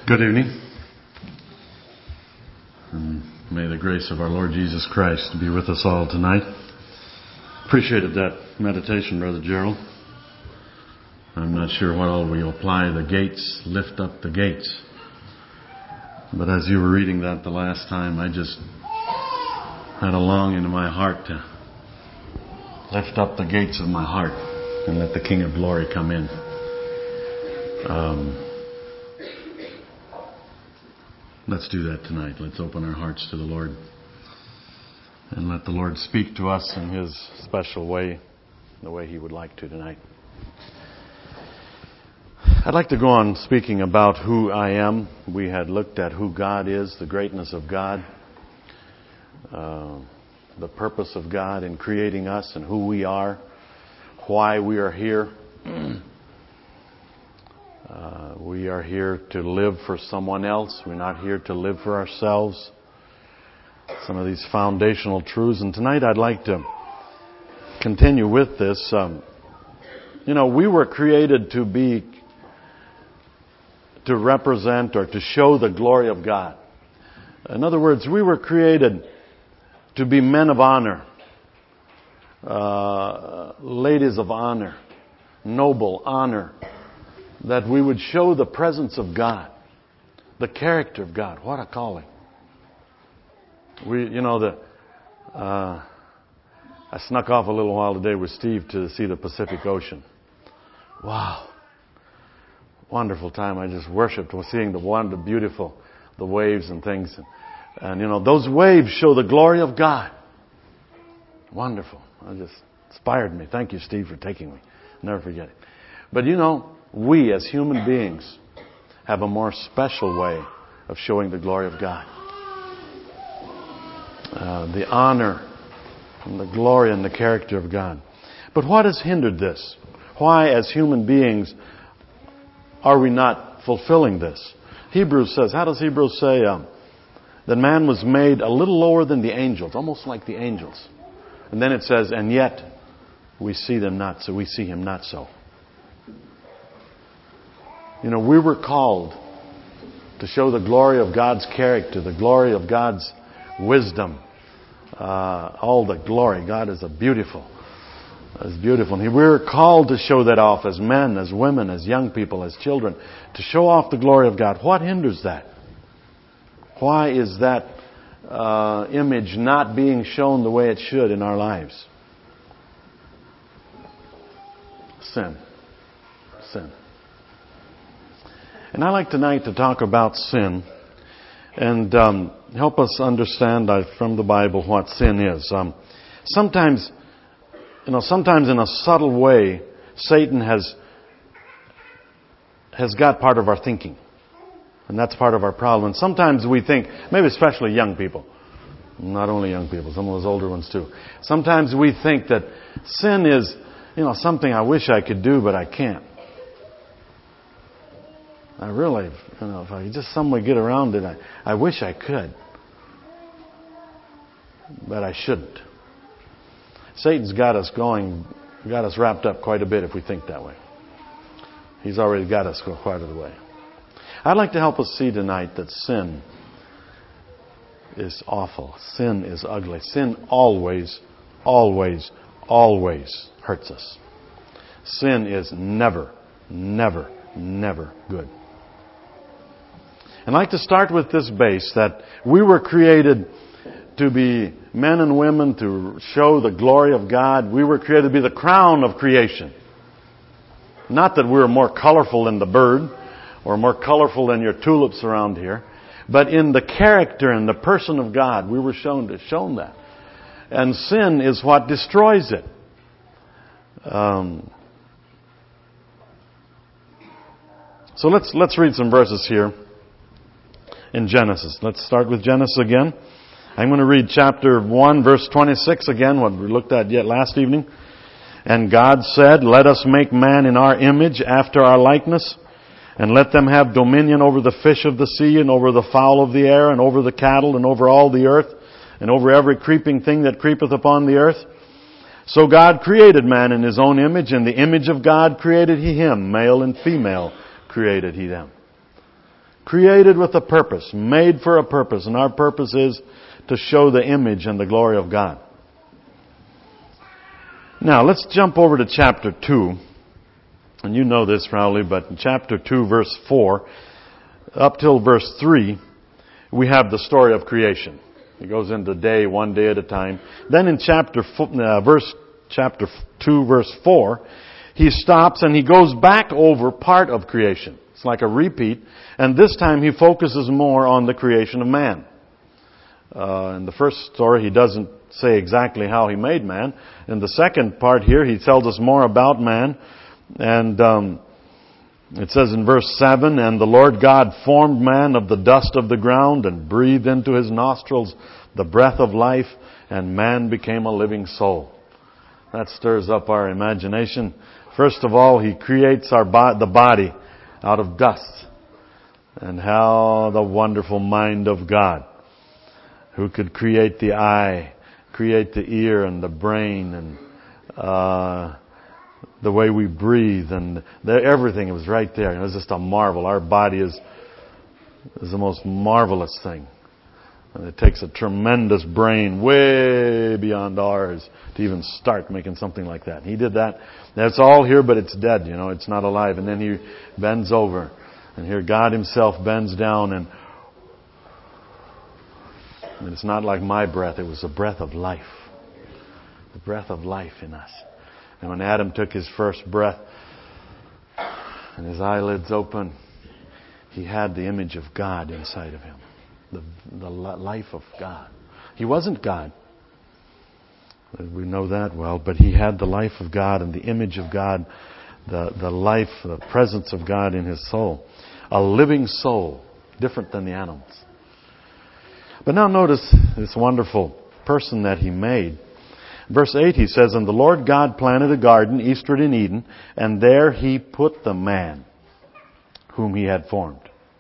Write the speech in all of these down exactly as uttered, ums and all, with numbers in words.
Good evening. And may the grace of our Lord Jesus Christ be with us all tonight. Appreciated that meditation, Brother Gerald. I'm not sure what all we apply. The gates, lift up the gates. But as you were reading that the last time, I just had a longing in my heart to lift up the gates of my heart and let the King of Glory come in. Um, let's do that tonight. Let's open our hearts to the Lord and let the Lord speak to us in His special way, the way He would like to tonight. I'd like to go on speaking about who I am. We had looked at who God is, the greatness of God, uh, the purpose of God in creating us and who we are, why we are here. Uh, we are here to live for someone else. We're not here to live for ourselves. Some of these foundational truths. And tonight I'd like to continue with this. Um, you know, we were created to be, to represent or to show the glory of God. In other words, we were created to be men of honor, uh, ladies of honor, noble honor. That we would show the presence of God, the character of God. What a calling! We, you know, the uh, I snuck off a little while today with Steve to see the Pacific Ocean. Wow, wonderful time! I just worshipped, was seeing the wonder, beautiful, the waves and things, and, and you know, those waves show the glory of God. Wonderful! It just inspired me. Thank you, Steve, for taking me. Never forget it. But you know. We, as human beings, have a more special way of showing the glory of God. Uh, the honor and the glory and the character of God. But what has hindered this? Why, as human beings, are we not fulfilling this? Hebrews says, how does Hebrews say um, that man was made a little lower than the angels, almost like the angels. And then it says, and yet we see them not so. We see him not so. You know, we were called to show the glory of God's character, the glory of God's wisdom, uh, all the glory. God is a beautiful, is beautiful. And we were called to show that off as men, as women, as young people, as children, to show off the glory of God. What hinders that? Why is that uh, image not being shown the way it should in our lives? Sin. Sin. And I'd like tonight to talk about sin and um, help us understand uh, from the Bible what sin is. Um, sometimes, you know, sometimes in a subtle way, Satan has has got part of our thinking, and that's part of our problem. And sometimes we think, maybe especially young people, not only young people, some of those older ones too. Sometimes we think that sin is, you know, something I wish I could do, but I can't. I really, you know, if I could just some way get around it, I, I wish I could. But I shouldn't. Satan's got us going, got us wrapped up quite a bit if we think that way. He's already got us go quite a way. I'd like to help us see tonight that sin is awful. Sin is ugly. Sin always, always, always hurts us. Sin is never, never, never good. And I'd like to start with this base that we were created to be men and women to show the glory of God. We were created to be the crown of creation. Not that we were more colorful than the bird or more colorful than your tulips around here, but in the character and the person of God, we were shown to shown that. And sin is what destroys it. Um, so let's let's read some verses here. In Genesis. Let's start with Genesis again. I'm going to read chapter one, verse twenty-six again, what we looked at yet last evening. And God said, let us make man in our image, after our likeness, and let them have dominion over the fish of the sea, and over the fowl of the air, and over the cattle, and over all the earth, and over every creeping thing that creepeth upon the earth. So God created man in His own image. In the image of God created He him. Male and female created He them. Created with a purpose, made for a purpose, and our purpose is to show the image and the glory of God. Now, let's jump over to chapter two. And you know this probably, but in chapter two, verse four, up till verse three, we have the story of creation. It goes into day, one day at a time. Then in chapter uh, verse chapter two, verse four, he stops and he goes back over part of creation. It's like a repeat. And this time he focuses more on the creation of man. Uh, in the first story, he doesn't say exactly how he made man. In the second part here, he tells us more about man. And um, it says in verse seven, "And the Lord God formed man of the dust of the ground and breathed into his nostrils the breath of life, and man became a living soul." That stirs up our imagination. First of all, he creates our bo- the body out of dust. And how the wonderful mind of God, who could create the eye, create the ear and the brain, and uh, the way we breathe, and the, everything was right there. It was just a marvel. Our body is, is the most marvelous thing. And it takes a tremendous brain way beyond ours to even start making something like that. He did that. That's all here, but it's dead, you know. It's not alive. And then he bends over. And here God himself bends down, and, and it's not like my breath. It was the breath of life. The breath of life in us. And when Adam took his first breath and his eyelids open, he had the image of God inside of him. The, the life of God. He wasn't God. We know that well, but he had the life of God and the image of God, the, the life, the presence of God in his soul. A living soul, different than the animals. But now notice this wonderful person that he made. Verse eight, he says, "And the Lord God planted a garden eastward in Eden, and there he put the man whom he had formed."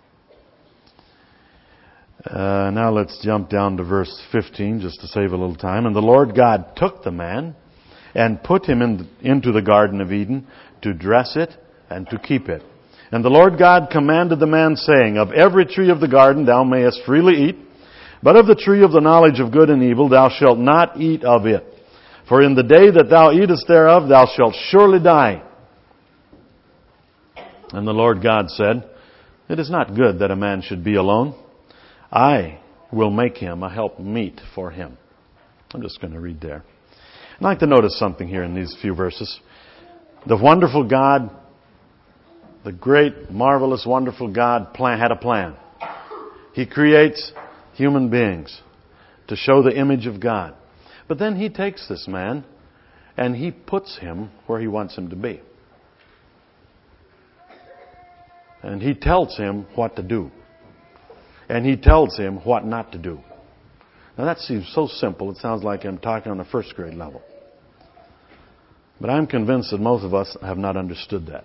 Uh, now let's jump down to verse fifteen, just to save a little time. "And the Lord God took the man and put him in, into the Garden of Eden to dress it and to keep it. And the Lord God commanded the man, saying, Of every tree of the garden thou mayest freely eat, but of the tree of the knowledge of good and evil thou shalt not eat of it. For in the day that thou eatest thereof thou shalt surely die. And the Lord God said, It is not good that a man should be alone. I will make him a help meet for him." I'm just going to read there. I'd like to notice something here in these few verses. The wonderful God, the great, marvelous, wonderful God plan, had a plan. He creates human beings to show the image of God. But then he takes this man and he puts him where he wants him to be. And he tells him what to do. And he tells him what not to do. Now that seems so simple, it sounds like I'm talking on a first grade level. But I'm convinced that most of us have not understood that.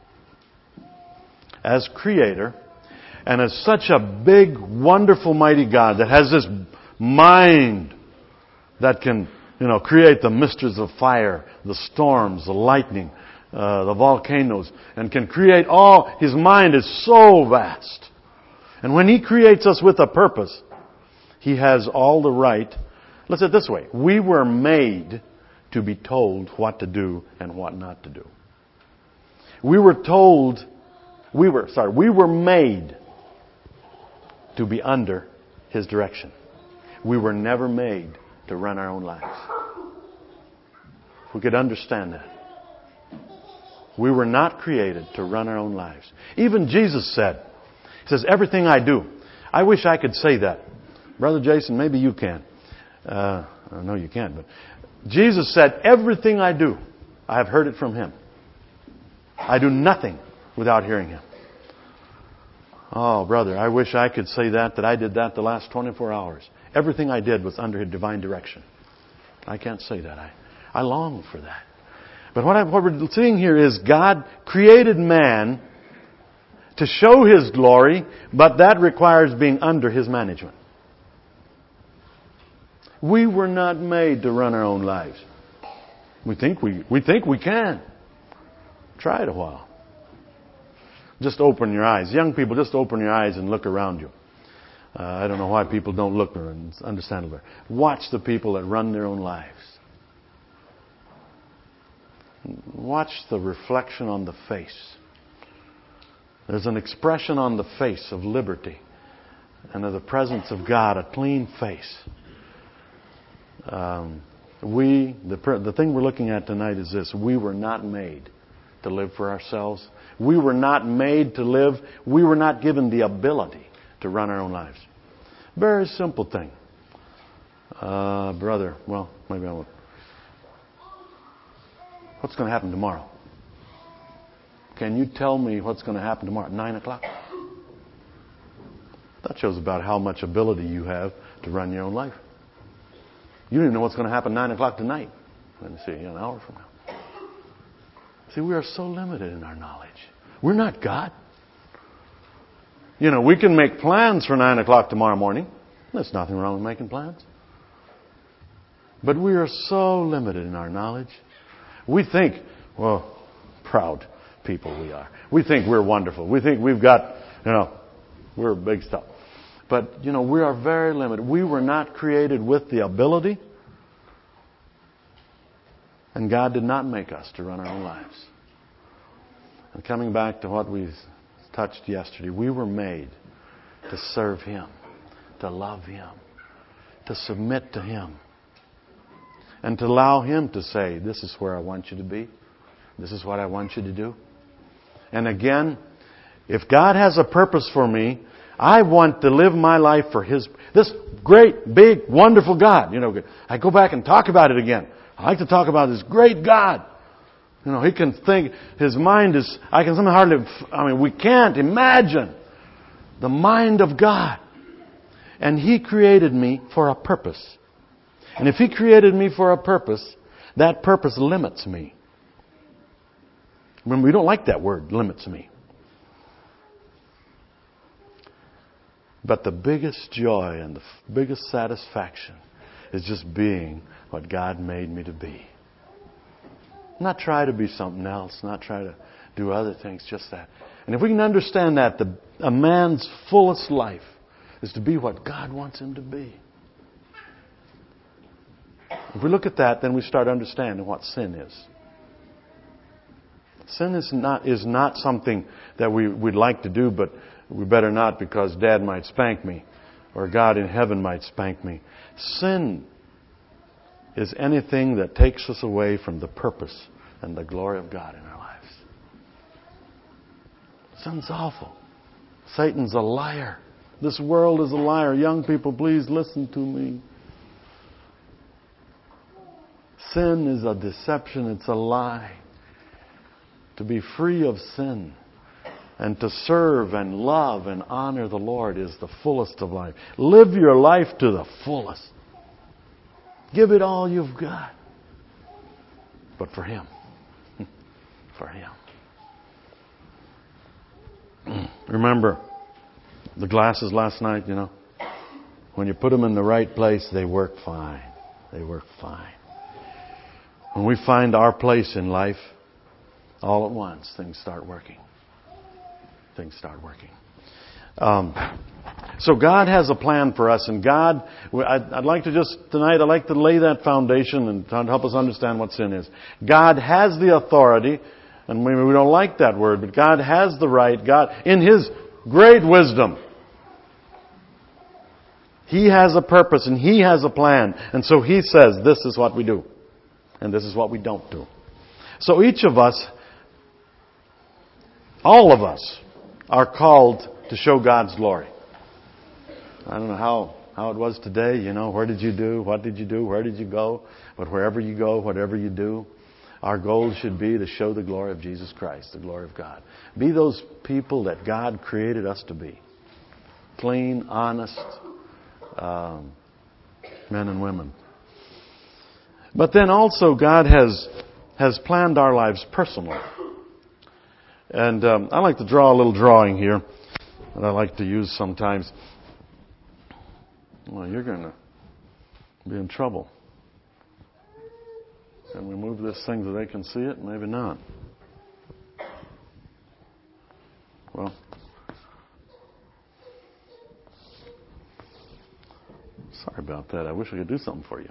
As Creator, and as such a big, wonderful, mighty God that has this mind that can, you know, create the mysteries of fire, the storms, the lightning, uh, the volcanoes, and can create all, His mind is so vast. And when He creates us with a purpose, He has all the right. Let's say it this way. We were made to be told what to do and what not to do. We were told, we were, sorry, we were made to be under His direction. We were never made to run our own lives. If we could understand that. We were not created to run our own lives. Even Jesus said, He says, everything I do. I wish I could say that. Brother Jason, maybe you can. Uh, I know you can't, but Jesus said, everything I do, I have heard it from Him. I do nothing without hearing Him. Oh, brother, I wish I could say that, that I did that the last twenty-four hours. Everything I did was under His divine direction. I can't say that. I, I long for that. But what, I, what we're seeing here is God created man to show His glory, but that requires being under His management. We were not made to run our own lives. We think we, we think we can. Try it a while. Just open your eyes. Young people, just open your eyes and look around you. Uh, I don't know why people don't look and understand it. Watch the people that run their own lives. Watch the reflection on the face. There's an expression on the face of liberty and of the presence of God, a clean face. Um, we, the, the thing we're looking at tonight is this. We were not made to live for ourselves. We were not made to live. We were not given the ability to run our own lives. Very simple thing. Uh, brother, well, maybe I won't. What's going to happen tomorrow? Can you tell me what's going to happen tomorrow at nine o'clock? That shows about how much ability you have to run your own life. You don't even know what's going to happen at nine o'clock tonight. Let me see, an hour from now. See, we are so limited in our knowledge. We're not God. You know, we can make plans for nine o'clock tomorrow morning. There's nothing wrong with making plans. But we are so limited in our knowledge. We think, well, proud people we are. We think we're wonderful. We think we've got, you know, we're big stuff. But, you know, we are very limited. We were not created with the ability. And God did not make us to run our own lives. And coming back to what we touched yesterday, we were made to serve Him, to love Him, to submit to Him, and to allow Him to say, this is where I want you to be. This is what I want you to do. And again, if God has a purpose for me, I want to live my life for His, this great, big, wonderful God. You know, I go back and talk about it again. I like to talk about this great God. You know, He can think, His mind is, I can somehow hardly, I mean, we can't imagine the mind of God. And He created me for a purpose. And if He created me for a purpose, that purpose limits me. Remember, we don't like that word, limits me. But the biggest joy and the biggest satisfaction is just being what God made me to be. Not try to be something else, not try to do other things, just that. And if we can understand that, the, a man's fullest life is to be what God wants him to be. If we look at that, then we start understanding what sin is. Sin is not is not something that we, we'd like to do, but we better not because Dad might spank me or God in heaven might spank me. Sin is anything that takes us away from the purpose and the glory of God in our lives. Sin's awful. Satan's a liar. This world is a liar. Young people, please listen to me. Sin is a deception. It's a lie. To be free of sin and to serve and love and honor the Lord is the fullest of life. Live your life to the fullest. Give it all you've got. But for Him. For Him. Remember the glasses last night, you know? When you put them in the right place, they work fine. They work fine. When we find our place in life, all at once, things start working. Things start working. Um, so God has a plan for us, and God, I'd, I'd like to just, tonight, I'd like to lay that foundation and try to help us understand what sin is. God has the authority, and maybe we don't like that word, but God has the right, God, in His great wisdom, He has a purpose and He has a plan. And so He says, this is what we do, and this is what we don't do. So each of us, all of us, are called to show God's glory. I don't know how, how it was today, you know, where did you do, what did you do, where did you go? But wherever you go, whatever you do, our goal should be to show the glory of Jesus Christ, the glory of God. Be those people that God created us to be. Clean, honest um, men and women. But then also God has has planned our lives personally. And um, I like to draw a little drawing here that I like to use sometimes. Well, you're going to be in trouble. Can we move this thing so they can see it? Maybe not. about that. I wish I could do something for you.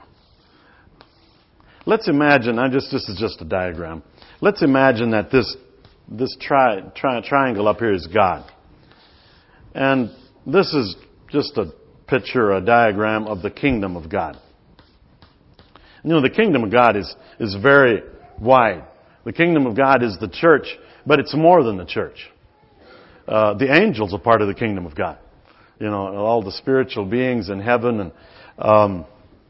Let's imagine, I just this is just a diagram. Let's imagine that this this tri, tri, triangle up here is God. And this is just a picture, a diagram of the kingdom of God. You know, the kingdom of God is, is very wide. The kingdom of God is the church, but it's more than the church. Uh, the angels are part of the kingdom of God. You know, all the spiritual beings in heaven. And um,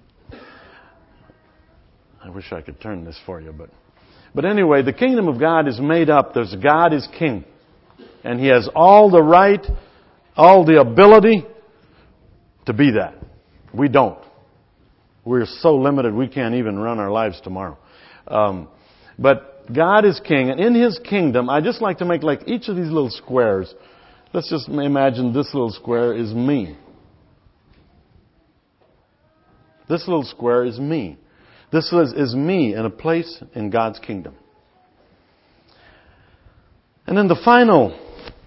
I wish I could turn this for you, but but anyway, the kingdom of God is made up. There's God is king, and He has all the right, all the ability to be that. We don't. We're so limited we can't even run our lives tomorrow. Um, but God is king, and in His kingdom, I just like to make like each of these little squares. Let's just imagine this little square is me. This little square is me. This is, is me in a place in God's kingdom. And then the final,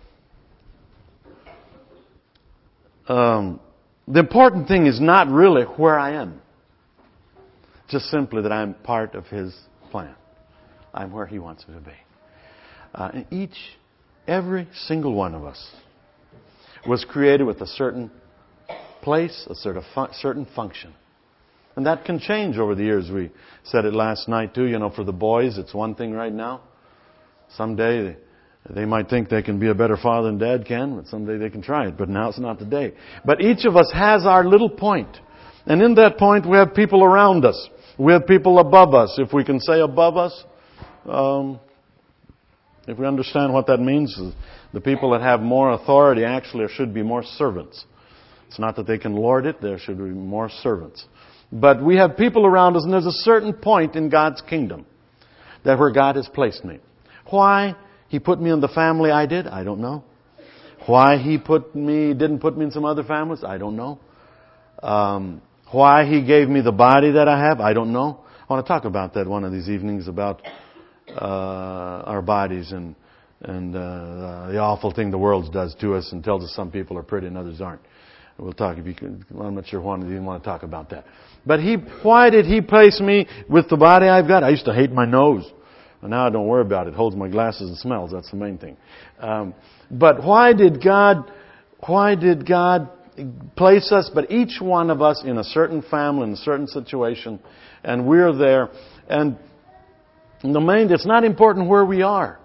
um, the important thing is not really where I am. Just simply that I'm part of His plan. I'm where He wants me to be. Uh, and each, every single one of us was created with a certain place, a certain fu- certain function. And that can change over the years. We said it last night too. You know, for the boys, it's one thing right now. Someday they, they might think they can be a better father than Dad can, but someday they can try it. But now it's not the day. But each of us has our little point. And in that point, we have people around us. We have people above us. If we can say above us, um, if we understand what that means, the people that have more authority actually should be more servants. It's not that they can lord it. There should be more servants. But we have people around us, and there's a certain point in God's kingdom that where God has placed me. Why He put me in the family I did, I don't know. Why He put me, didn't put me in some other families, I don't know. Um, why He gave me the body that I have, I don't know. I want to talk about that one of these evenings, about uh, our bodies and and uh, the awful thing the world does to us and tells us some people are pretty and others aren't. We'll talk if you can. I'm not sure one of you want to talk about that. But He, why did He place me with the body I've got? I used to hate my nose. And now I don't worry about it. It holds my glasses and smells. That's the main thing. Um, but why did God, why did God place us, but each one of us in a certain family, in a certain situation, and we're there. And the main, it's not important where we are.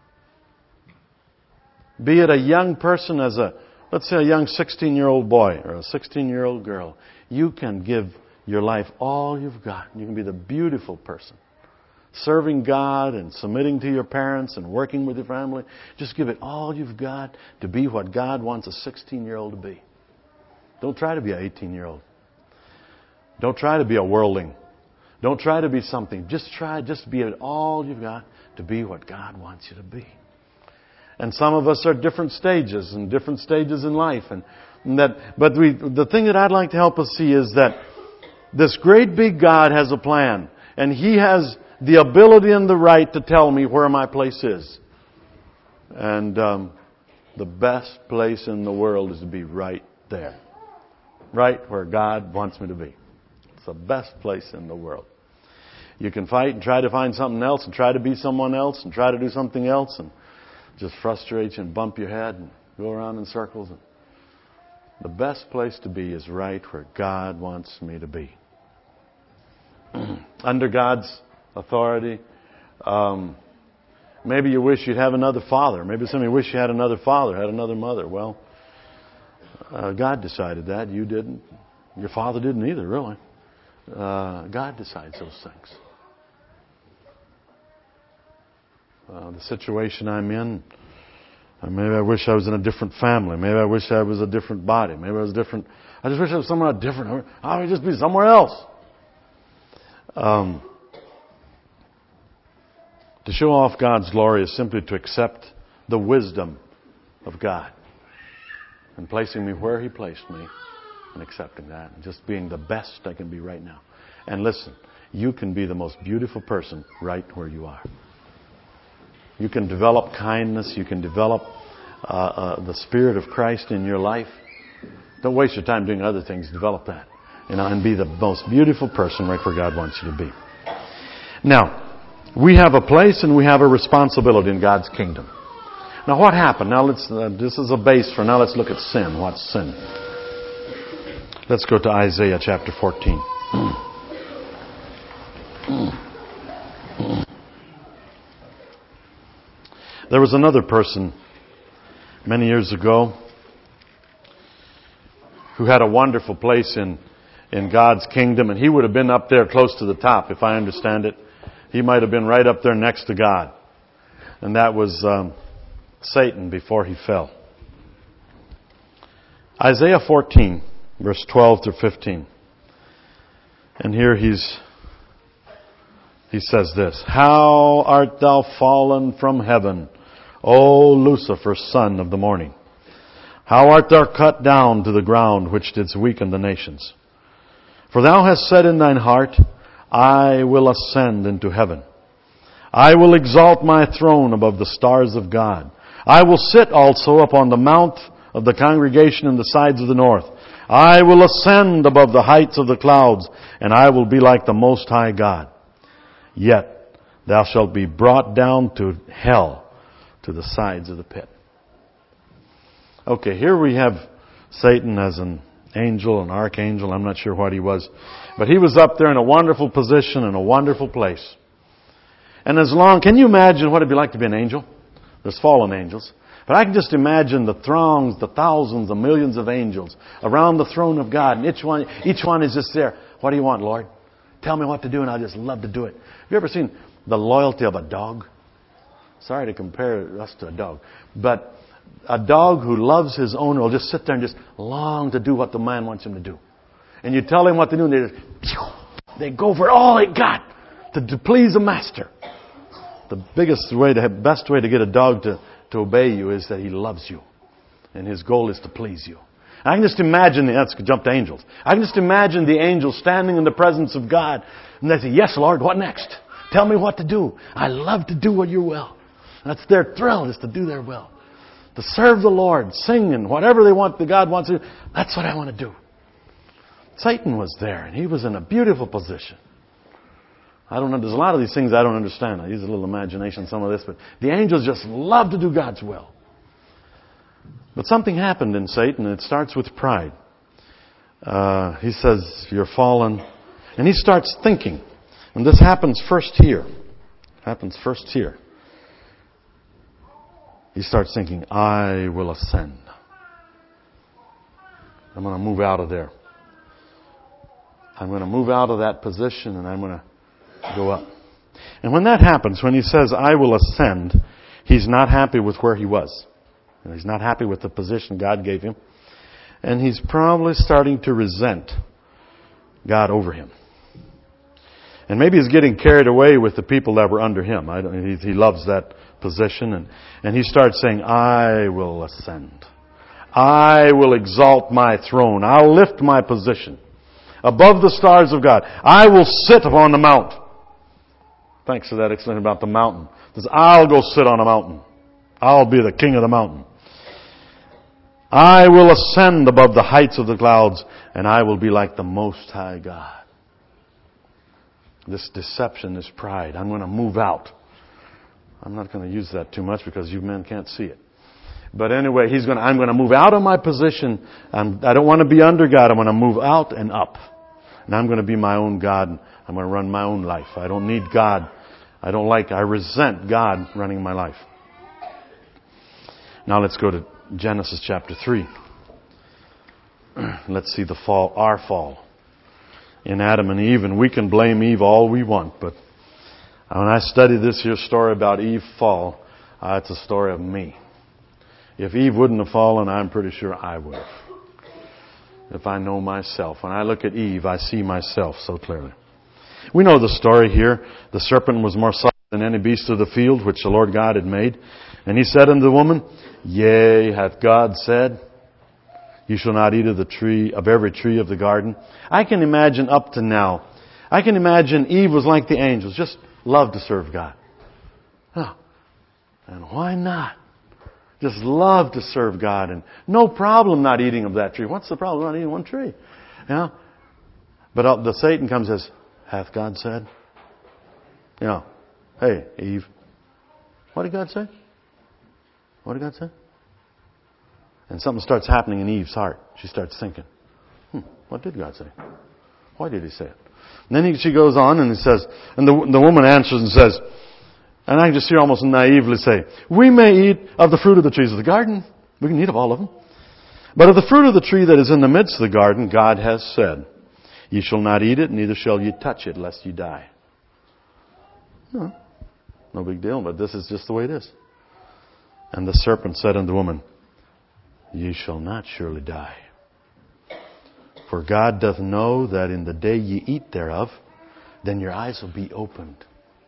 Be it a young person as a, let's say a young sixteen-year-old boy or a sixteen-year-old girl. You can give your life all you've got. You can be the beautiful person. Serving God and submitting to your parents and working with your family. Just give it all you've got to be what God wants a sixteen-year-old to be. Don't try to be an eighteen-year-old. Don't try to be a worldling. Don't try to be something. Just try, just be it all you've got to be what God wants you to be. And some of us are at different stages and different stages in life. And, and that, but we, the thing that I'd like to help us see is that this great big God has a plan. And He has the ability and the right to tell me where my place is. And um, the best place in the world is to be right there. Right where God wants me to be. It's the best place in the world. You can fight and try to find something else and try to be someone else and try to do something else and just frustrate you and bump your head and go around in circles. The best place to be is right where God wants me to be. Under God's authority. Um, maybe you wish you'd have another father. Maybe some of you wish you had another father, had another mother. Well, uh, God decided that. You didn't. Your father didn't either, really. Uh, God decides those things. Uh, the situation I'm in, uh, maybe I wish I was in a different family. Maybe I wish I was a different body. Maybe I was different. I just wish I was somewhere different. I would just be somewhere else. Um, to show off God's glory is simply to accept the wisdom of God and placing me where He placed me and accepting that and just being the best I can be right now. And listen, you can be the most beautiful person right where you are. You can develop kindness. You can develop uh, uh, the Spirit of Christ in your life. Don't waste your time doing other things. Develop that. you know, and be the most beautiful person right where God wants you to be. Now, we have a place and we have a responsibility in God's kingdom. Now, what happened? Now, let's. Uh, this is a base for now. Let's look at sin. What's sin? Let's go to Isaiah chapter fourteen. There was another person many years ago who had a wonderful place in, in God's kingdom, and he would have been up there close to the top, if I understand it. He might have been right up there next to God. And that was um, Satan before he fell. Isaiah fourteen, verse twelve through fifteen. And here he's he says this, "How art thou fallen from heaven, O Lucifer, son of the morning? How art thou cut down to the ground, which didst weaken the nations? For thou hast said in thine heart, I will ascend into heaven. I will exalt my throne above the stars of God. I will sit also upon the mount of the congregation in the sides of the north. I will ascend above the heights of the clouds, and I will be like the Most High God. Yet thou shalt be brought down to hell, to the sides of the pit." Okay, here we have Satan as an angel, an archangel. I'm not sure what he was. But he was up there in a wonderful position, in a wonderful place. And as long, can you imagine what it'd be like to be an angel? There's fallen angels. But I can just imagine the throngs, the thousands, the millions of angels around the throne of God. And each one, each one is just there. What do you want, Lord? Tell me what to do, and I'll just love to do it. Have you ever seen the loyalty of a dog? Sorry to compare us to a dog. But a dog who loves his owner will just sit there and just long to do what the man wants him to do. And you tell him what to do, and they just, they go for all they got to, to please the master. The biggest way, the best way to get a dog to, to obey you is that he loves you. And his goal is to please you. I can just imagine, let's jump to angels. I can just imagine the angels standing in the presence of God. And they say, "Yes, Lord, what next? Tell me what to do. I love to do what your will." That's their thrill, is to do their will. To serve the Lord, sing, and whatever they want, the God wants to do. That's what I want to do. Satan was there, and he was in a beautiful position. I don't know, there's a lot of these things I don't understand. I use a little imagination, some of this, but the angels just love to do God's will. But something happened in Satan, and it starts with pride. Uh, he says, "You're fallen." And he starts thinking. And this happens first here. Happens first here. He starts thinking, "I will ascend. I'm going to move out of there. I'm going to move out of that position, and I'm going to go up." And when that happens, when he says, "I will ascend," he's not happy with where he was. And he's not happy with the position God gave him. And he's probably starting to resent God over him. And maybe he's getting carried away with the people that were under him. I don't, he, he loves that position. And, and he starts saying, "I will ascend. I will exalt my throne. I'll lift my position above the stars of God. I will sit upon the mount." Thanks for that explanation about the mountain. He says, "I'll go sit on a mountain. I'll be the king of the mountain. I will ascend above the heights of the clouds, and I will be like the Most High God." This deception, this pride. I'm going to move out. I'm not going to use that too much because you men can't see it. But anyway, he's going to, I'm going to move out of my position. I'm, I don't want to be under God. I'm going to move out and up. And I'm going to be my own God. I'm going to run my own life. I don't need God. I don't like, I resent God running my life. Now let's go to Genesis chapter three. Let's see the fall, our fall in Adam and Eve. And we can blame Eve all we want, but when I study this here story about Eve fall, uh, it's a story of me. If Eve wouldn't have fallen, I'm pretty sure I would have. If I know myself. When I look at Eve, I see myself so clearly. We know the story here. The serpent was more subtle than any beast of the field which the Lord God had made. And he said unto the woman, "Yea, hath God said, you shall not eat of the tree, of every tree of the garden." I can imagine up to now, I can imagine Eve was like the angels, just loved to serve God. Oh, and why not? Just love to serve God, and no problem not eating of that tree. What's the problem not eating one tree? You know? But uh, the Satan comes and says, hath God said? You know, hey, Eve, what did God say? What did God say? And something starts happening in Eve's heart. She starts thinking, hmm, what did God say? Why did He say it? And then he, she goes on and he says, and the, the woman answers and says, and I can just hear almost naively say, we may eat of the fruit of the trees of the garden. We can eat of all of them. But of the fruit of the tree that is in the midst of the garden, God has said, ye shall not eat it, neither shall ye touch it, lest ye die. No, no big deal, but this is just the way it is. And the serpent said unto the woman, ye shall not surely die. For God doth know that in the day ye eat thereof, then your eyes will be opened.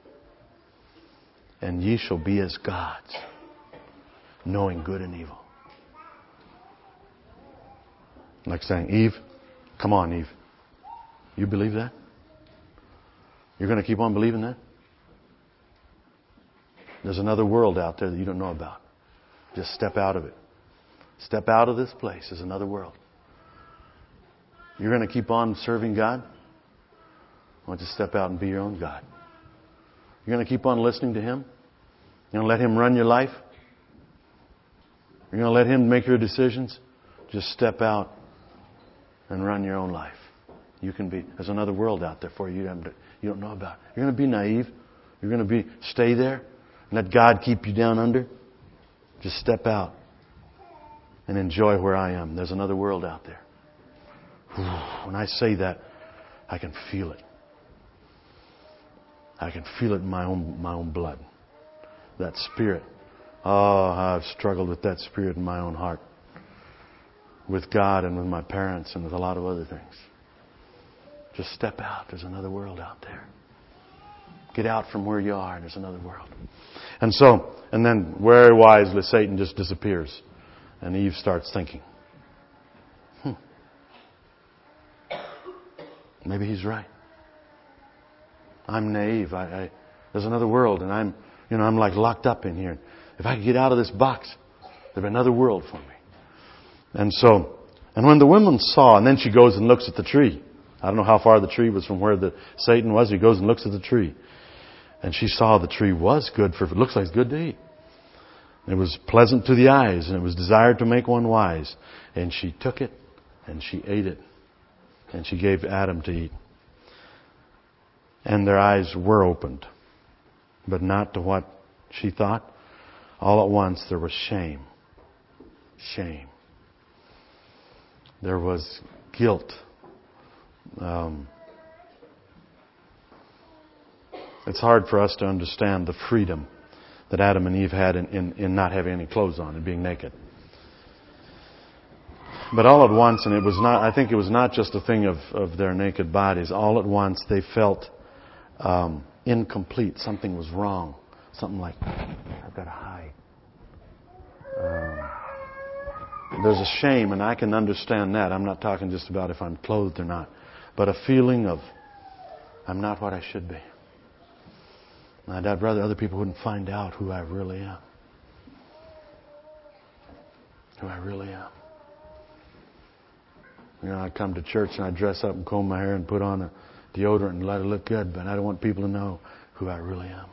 And ye shall be as gods, knowing good and evil. Like saying, Eve, come on, Eve. You believe that? You're going to keep on believing that? There's another world out there that you don't know about. Just step out of it. Step out of this place. There's another world. You're going to keep on serving God? Why don't you step out and be your own God? You're going to keep on listening to Him? You're going to let Him run your life? You're going to let Him make your decisions? Just step out and run your own life. You can be, there's another world out there for you you don't know about. You're going to be naive. You're going to be, stay there and let God keep you down under. Just step out and enjoy where I am. There's another world out there. When I say that, I can feel it. I can feel it in my own, my own blood. That spirit. Oh, I've struggled with that spirit in my own heart. With God and with my parents and with a lot of other things. Just step out. There's another world out there. Get out from where you are and there's another world. And so, and then very wisely Satan just disappears. And Eve starts thinking, hmm, maybe he's right. I'm naive. I, I, there's another world and I'm, you know, I'm like locked up in here. If I could get out of this box, there'd be another world for me. And so, and when the woman saw, and then she goes and looks at the tree. I don't know how far the tree was from where the Satan was. He goes and looks at the tree. And she saw the tree was good for, it looks like it's good to eat. It was pleasant to the eyes, and it was desired to make one wise. And she took it, and she ate it. And she gave Adam to eat. And their eyes were opened, but not to what she thought. All at once there was shame. Shame. There was guilt. Um, it's hard for us to understand the freedom that Adam and Eve had in, in, in not having any clothes on and being naked. But all at once, and it was not, I think it was not just a thing of, of their naked bodies, all at once they felt um, incomplete. Something was wrong. Something like, I've got to hide. Um, there's a shame, and I can understand that. I'm not talking just about if I'm clothed or not. But a feeling of, I'm not what I should be. And I'd rather other people wouldn't find out who I really am. Who I really am. You know, I come to church and I dress up and comb my hair and put on a deodorant and let it look good, but I don't want people to know who I really am.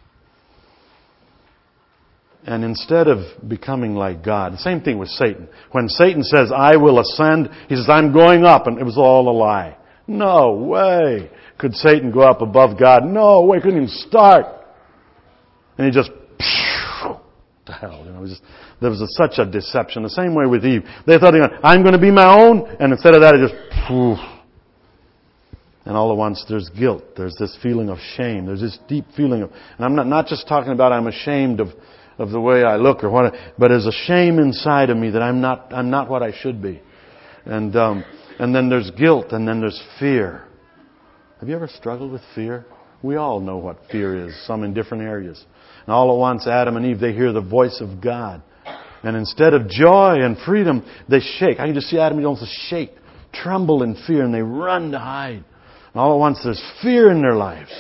And instead of becoming like God, the same thing with Satan. When Satan says, I will ascend, he says, I'm going up, and it was all a lie. No way could Satan go up above God. No way, couldn't even start. And he just, what the hell, you know, it was just, there was a, such a deception. The same way with Eve. They thought, I'm going to be my own, and instead of that, it just, poof. And all at once, there's guilt. There's this feeling of shame. There's this deep feeling of, and I'm not, not just talking about I'm ashamed of, of the way I look or what, but there's a shame inside of me that I'm not, I'm not what I should be. And, um, and then there's guilt, and then there's fear. Have you ever struggled with fear? We all know what fear is, some in different areas. And all at once, Adam and Eve, they hear the voice of God. And instead of joy and freedom, they shake. I can just see Adam and Eve almost shake, tremble in fear, and they run to hide. And all at once, there's fear in their lives.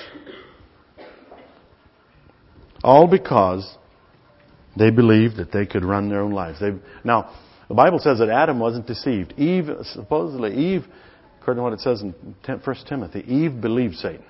All because they believed that they could run their own lives. They, now, the Bible says that Adam wasn't deceived. Eve, supposedly, Eve according to what it says in First Timothy, Eve believed Satan.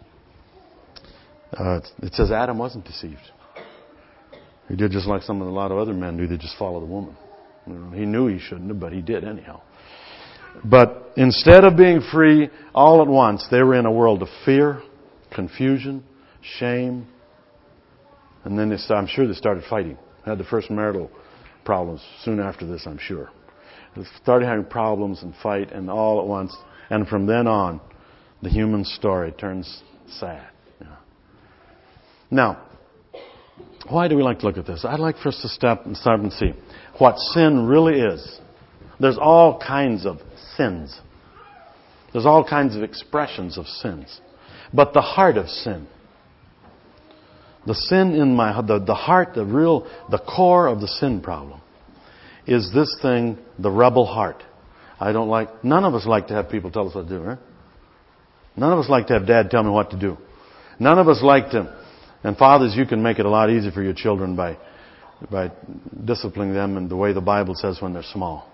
Uh, it says Adam wasn't deceived. He did just like some of a lot of other men do. They just follow the woman. You know, he knew he shouldn't have, but he did anyhow. But instead of being free all at once, they were in a world of fear, confusion, shame. And then they, I'm sure they started fighting. Had the first marital problems soon after this, I'm sure. They started having problems and fight and all at once. And from then on, the human story turns sad. Yeah. Now, why do we like to look at this? I'd like for us to step and start and see what sin really is. There's all kinds of sins. There's all kinds of expressions of sins. But the heart of sin, the sin in my the, the heart, the real, the core of the sin problem is this thing, the rebel heart. I don't like, none of us like to have people tell us what to do, right? None of us like to have Dad tell me what to do. None of us like to, and fathers, you can make it a lot easier for your children by by disciplining them in the way the Bible says when they're small.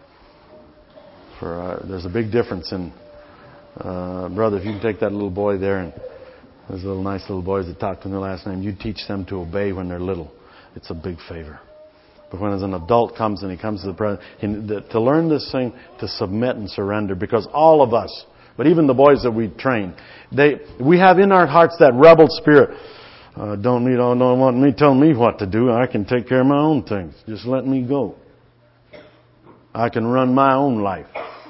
For uh, there's a big difference in, uh, brother, if you can take that little boy there, and those little nice little boys that talk to their last name, you teach them to obey when they're little. It's a big favor. But when as an adult comes and he comes to the present, to learn this thing, to submit and surrender, because all of us, but even the boys that we train, they we have in our hearts that rebel spirit. Uh, don't need, don't want me telling me what to do. I can take care of my own things. Just let me go. I can run my own life.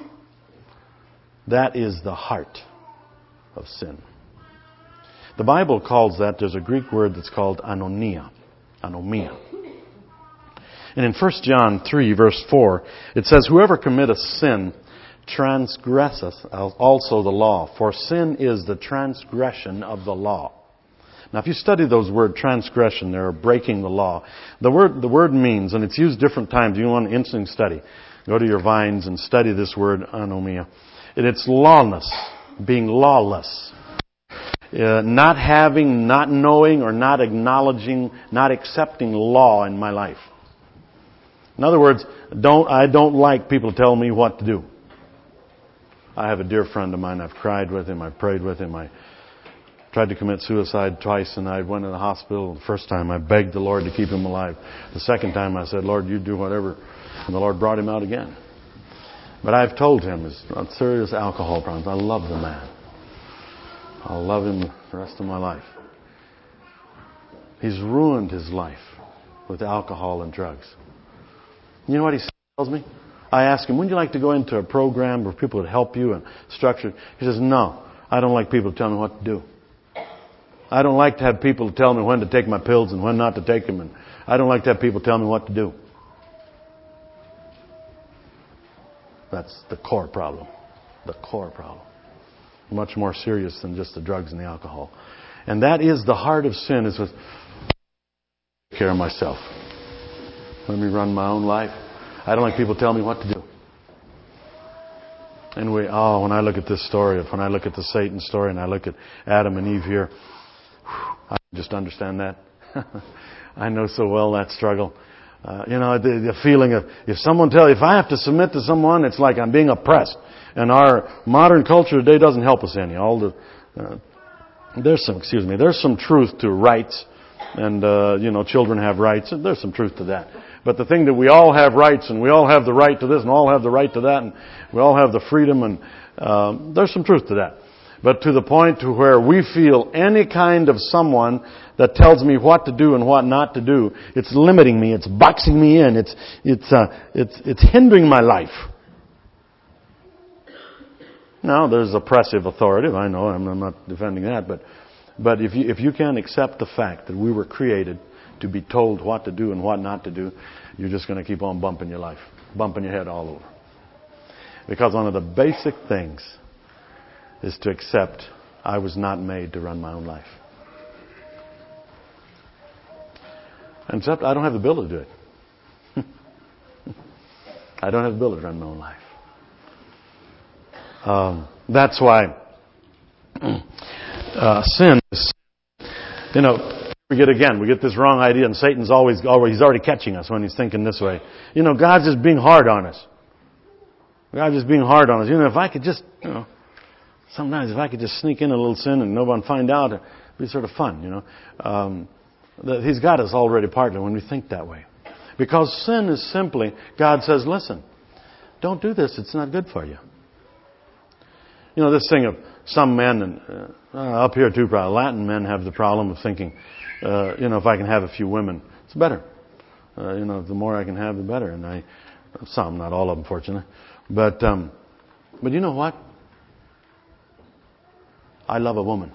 That is the heart of sin. The Bible calls that, there's a Greek word that's called anomia. Anomia. And in First John three, verse four, it says, whoever committeth sin transgresseth also the law, for sin is the transgression of the law. Now, if you study those words, transgression, they're breaking the law. The word, the word means, and it's used different times. You want an interesting study. Go to your vines and study this word, anomia. And it's lawless, being lawless. Uh, not having, not knowing, or not acknowledging, not accepting law in my life. In other words, don't, I don't like people to tell me what to do. I have a dear friend of mine. I've cried with him. I've prayed with him. I tried to commit suicide twice, and I went to the hospital. The first time I begged the Lord to keep him alive. The second time I said, Lord, you do whatever. And the Lord brought him out again. But I've told him his serious alcohol problems. I love the man. I'll love him the rest of my life. He's ruined his life with alcohol and drugs. You know what he tells me? I ask him, would you like to go into a program where people would help you and structure? He says, no, I don't like people to tell me what to do. I don't like to have people tell me when to take my pills and when not to take them. And I don't like to have people tell me what to do. That's the core problem. The core problem. Much more serious than just the drugs and the alcohol. And that is the heart of sin, is with take care of myself. Let me run my own life. I don't like people telling me what to do. And we, oh, when I look at this story, when I look at the Satan story and I look at Adam and Eve here, I just understand that. I know so well that struggle. Uh, you know, the, the feeling of, if someone tell, if I have to submit to someone, it's like I'm being oppressed. And our modern culture today doesn't help us any. All the, uh, there's some, excuse me, there's some truth to rights. And, uh, you know, children have rights. And there's some truth to that. But the thing that we all have rights, and we all have the right to this, and all have the right to that, and we all have the freedom, and um, there's some truth to that. But to the point to where we feel any kind of someone that tells me what to do and what not to do, it's limiting me, it's boxing me in, it's it's uh, it's it's hindering my life. Now, there's oppressive authority. I know, I'm, I'm not defending that, but but if you if you can't accept the fact that we were created to be told what to do and what not to do, you're just going to keep on bumping your life, bumping your head all over. Because one of the basic things is to accept I was not made to run my own life. And except I don't have the ability to do it. I don't have the ability to run my own life. Um, that's why uh, sin is, you know, we get again, we get this wrong idea, and Satan's always, always, he's already catching us when he's thinking this way. You know, God's just being hard on us. God just being hard on us. You know, if I could just, you know, sometimes if I could just sneak in a little sin and no one find out, it'd be sort of fun, you know. Um, that He's got us already partly when we think that way. Because sin is simply, God says, listen, don't do this. It's not good for you. You know, this thing of some men, and uh, up here too, probably Latin men have the problem of thinking, uh, you know, if I can have a few women, it's better. Uh, you know, the more I can have, the better. And I, some, not all of them, fortunately. But, um, but you know what? I love a woman.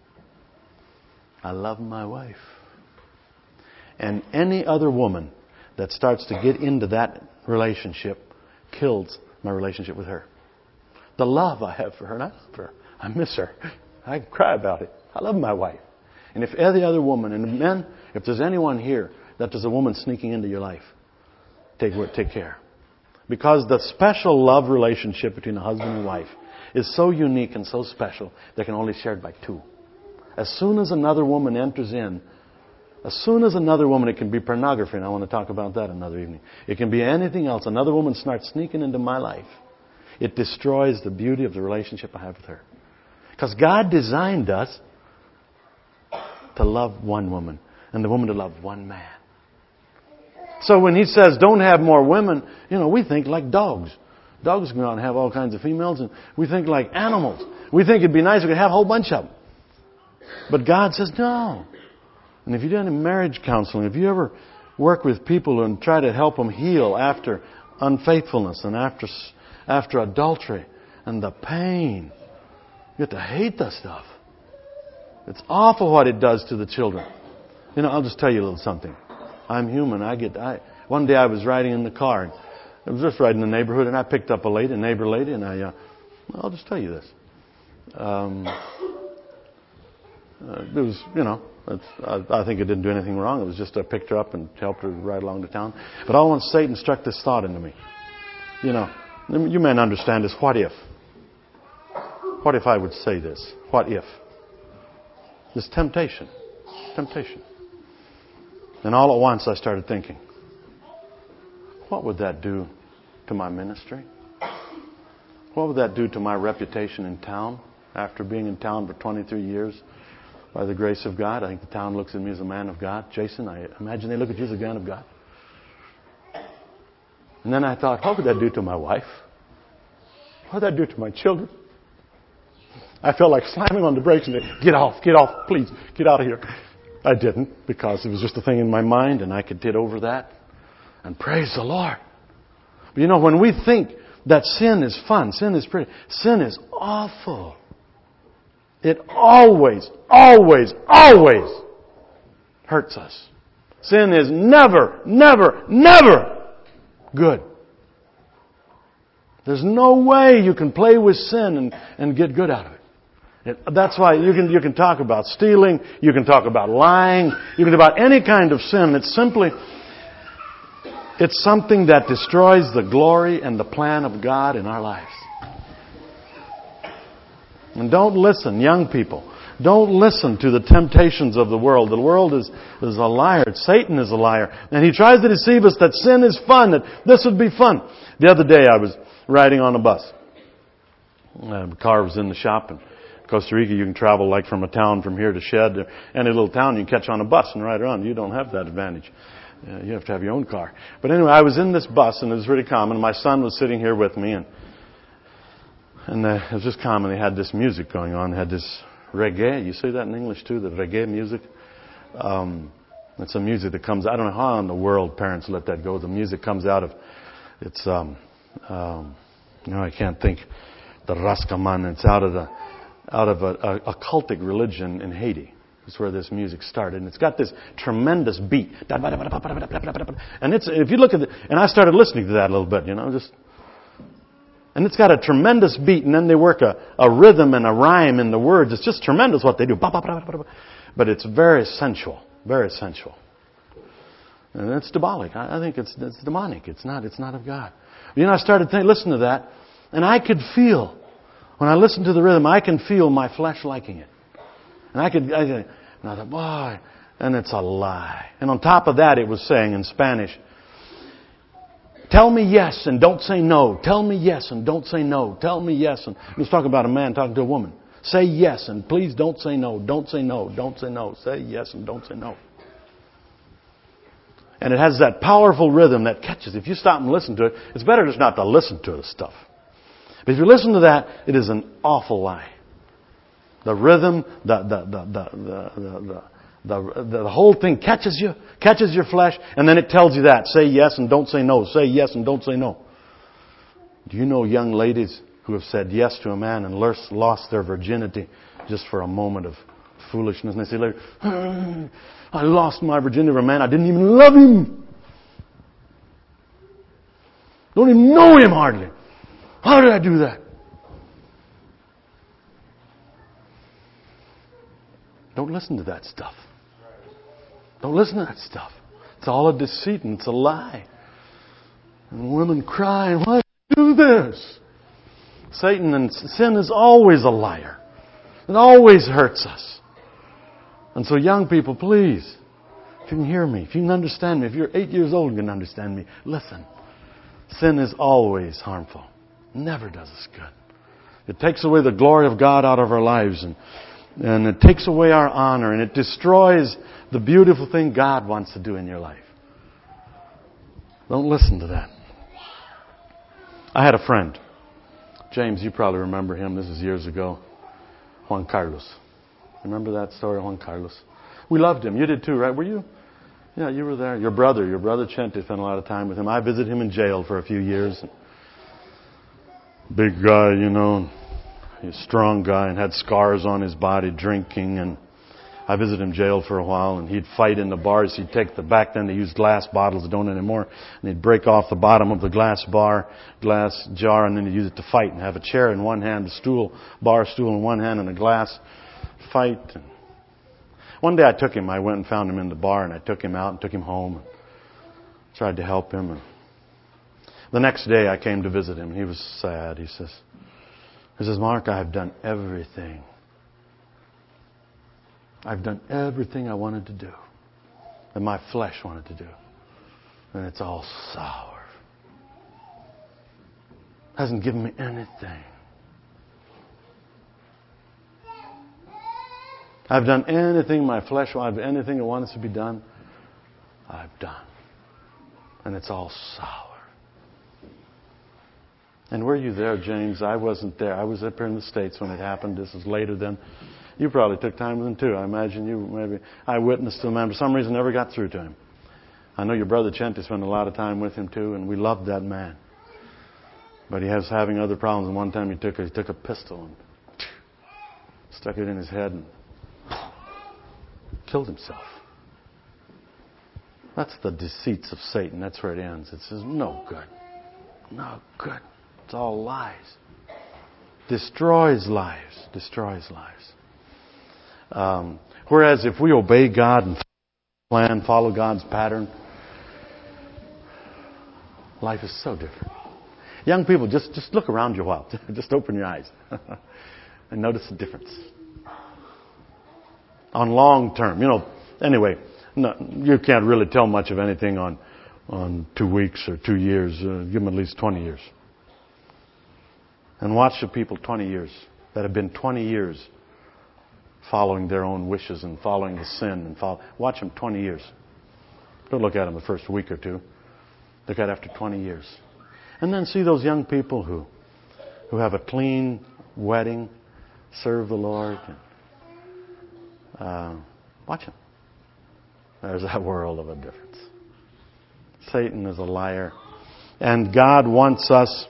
I love my wife. And any other woman that starts to get into that relationship kills my relationship with her. The love I have for her, and I love her. I miss her. I cry about it. I love my wife. And if any other woman, and men, if there's anyone here that there's a woman sneaking into your life, take take care. Because the special love relationship between a husband and wife is so unique and so special that can only be shared by two. As soon as another woman enters in, as soon as another woman, it can be pornography, and I want to talk about that another evening. It can be anything else. Another woman starts sneaking into my life. It destroys the beauty of the relationship I have with her. Because God designed us to love one woman and the woman to love one man. So when He says, don't have more women, you know, we think like dogs. Dogs go out and have all kinds of females, and we think like animals. We think it'd be nice if we could have a whole bunch of them. But God says, no. And if you do any marriage counseling, if you ever work with people and try to help them heal after unfaithfulness and after after adultery and the pain, you have to hate that stuff. It's awful what it does to the children. You know, I'll just tell you a little something. I'm human. I get. I one day I was riding in the car. And I was just riding in the neighborhood, and I picked up a lady, a neighbor lady, and I. Uh, I'll just tell you this. Um, uh, it was, you know. It's, I, I think it didn't do anything wrong. It was just I picked her up and helped her ride along to town. But all once Satan struck this thought into me. You know, you men understand this. What if? What if I would say this? What if? This temptation. Temptation. And all at once I started thinking, what would that do to my ministry? What would that do to my reputation in town after being in town for twenty-three years? By the grace of God, I think the town looks at me as a man of God. Jason, I imagine they look at you as a man of God. And then I thought, what would that do to my wife? What would that do to my children? I felt like slamming on the brakes and saying, get off, get off, please, get out of here. I didn't, because it was just a thing in my mind and I could get over that. And praise the Lord. But you know, when we think that sin is fun, sin is pretty, sin is awful. It always, always, always hurts us. Sin is never, never, never good. There's no way you can play with sin and, and get good out of it. it. That's why you can, you can talk about stealing, you can talk about lying, you can talk about any kind of sin. It's simply, it's something that destroys the glory and the plan of God in our lives. And don't listen, young people. Don't listen to the temptations of the world. The world is, is a liar. Satan is a liar. And he tries to deceive us that sin is fun, that this would be fun. The other day I was riding on a bus. Uh, the car was in the shop. In Costa Rica, you can travel like from a town from here to Shed. Or any little town, you can catch on a bus and ride around. You don't have that advantage. Uh, you have to have your own car. But anyway, I was in this bus, and it was really common. My son was sitting here with me, and And uh, it was just common. They had this music going on. They had this reggae. You say that in English too, the reggae music? Um, it's a music that comes, I don't know how in the world parents let that go. The music comes out of, it's, um, um, you know, I can't think, the Rastaman. It's out of the, out of a, a, a cultic religion in Haiti. That's where this music started. And it's got this tremendous beat. And it's, if you look at it, and I started listening to that a little bit, you know, just, and it's got a tremendous beat, and then they work a, a rhythm and a rhyme in the words. It's just tremendous what they do. But it's very sensual, very sensual. And it's demonic. I think it's, it's demonic. It's not, it's not of God. You know, I started to listen to that, and I could feel, when I listened to the rhythm, I can feel my flesh liking it. And I could, I, and I thought, boy, and it's a lie. And on top of that, it was saying in Spanish, Tell me yes and don't say no. Tell me yes and don't say no. Tell me yes. And let's talk about a man talking to a woman. Say yes and please don't say no. Don't say no. Don't say no. Say yes and don't say no. And it has that powerful rhythm that catches. If you stop and listen to it, it's better just not to listen to the stuff. But if you listen to that, it is an awful lie. The rhythm, the the the the the the, the, the, the whole thing catches you, catches your flesh, and then it tells you that. Say yes and don't say no. Say yes and don't say no. Do you know young ladies who have said yes to a man and lost their virginity just for a moment of foolishness? And they say later, I lost my virginity to a man. I didn't even love him. Don't even know him hardly. How did I do that? Don't listen to that stuff. Don't listen to that stuff. It's all a deceit and it's a lie. And women crying, why do you do this? Satan and sin is always a liar. It always hurts us. And so young people, please, if you can hear me, if you can understand me, if you're eight years old and can understand me, listen. Sin is always harmful. Never does us good. It takes away the glory of God out of our lives, and, and it takes away our honor, and it destroys the beautiful thing God wants to do in your life. Don't listen to that. I had a friend. James, you probably remember him. This is years ago. Juan Carlos. Remember that story, Juan Carlos? We loved him. You did too, right? Were you? Yeah, you were there. Your brother, your brother Chente, spent a lot of time with him. I visited him in jail for a few years. Big guy, you know. He's a strong guy and had scars on his body, drinking. And I visited him in jail for a while, and he'd fight in the bars. He'd take the, back then they used glass bottles, don't anymore. And he'd break off the bottom of the glass bar, glass jar, and then he'd use it to fight and have a chair in one hand, a stool, bar stool in one hand, and a glass fight. And one day I took him, I went and found him in the bar, and I took him out and took him home. And tried to help him. And the next day I came to visit him, and he was sad. He says, he says, Mark, I have done everything. I've done everything I wanted to do, that my flesh wanted to do. And it's all sour. Hasn't given me anything. I've done anything my flesh wanted, anything that wants to be done, I've done. And it's all sour. And were you there, James? I wasn't there. I was up here in the States when it happened. This is later then. You probably took time with him too. I imagine you maybe. I witnessed to him and for some reason never got through to him. I know your brother Chente spent a lot of time with him too, and we loved that man. But he was having other problems, and one time he took a, he took a pistol and stuck it in his head and killed himself. That's the deceits of Satan. That's where it ends. It says, no good. No good. It's all lies. Destroys lives. Destroys lives. Um, whereas if we obey God and plan, follow God's pattern, life is so different. Young people, just, just look around you a while. Just open your eyes and notice the difference. On long term, you know, anyway, no, you can't really tell much of anything on, on two weeks or two years. Uh, give them at least twenty years. And watch the people twenty years that have been twenty years following their own wishes and following the sin. and follow, Watch them twenty years. Don't look at them the first week or two. Look at it after twenty years. And then see those young people who, who have a clean wedding, serve the Lord. And, uh, watch them. There's that world of a difference. Satan is a liar. And God wants us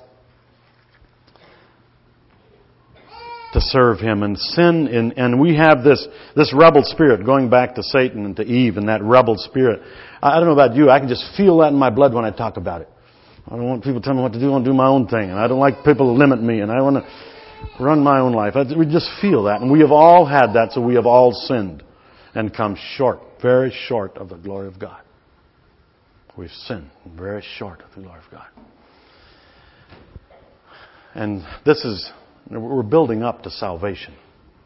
to serve Him. And sin, in, and we have this, this rebel spirit, going back to Satan and to Eve and that rebel spirit. I don't know about you, I can just feel that in my blood when I talk about it. I don't want people to tell me what to do, I want to do my own thing. And I don't like people to limit me, and I want to run my own life. I, we just feel that. And we have all had that, so we have all sinned and come short, very short of the glory of God. We've sinned very short of the glory of God. And this is, we're building up to salvation.